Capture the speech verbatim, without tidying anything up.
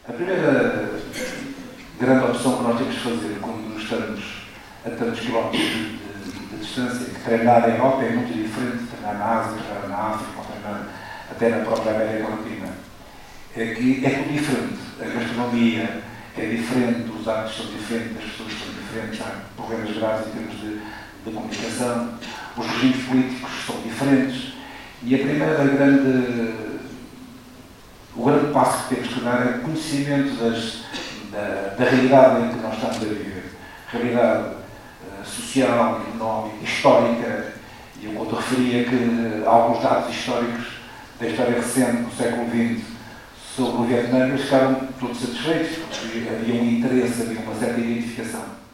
A primeira grande opção que nós temos de fazer quando estamos a tantos quilómetros de, de, de distância, que treinar na Europa é muito diferente de treinar na Ásia, treinar na África, ou treinar até na própria América Latina. É que é tudo diferente. A gastronomia é diferente, os hábitos são diferentes, as pessoas são diferentes, há problemas graves em termos de, de comunicação, os regimes políticos são diferentes. E a primeira grande, o grande passo que temos que dar é o conhecimento das, da, da realidade em que nós estamos a viver. Realidade uh, social, económica, histórica. E eu, quando referia que alguns dados históricos da história recente do século vinte sobre o Vietnã, eles ficaram todos satisfeitos, porque havia um interesse, havia uma certa identificação.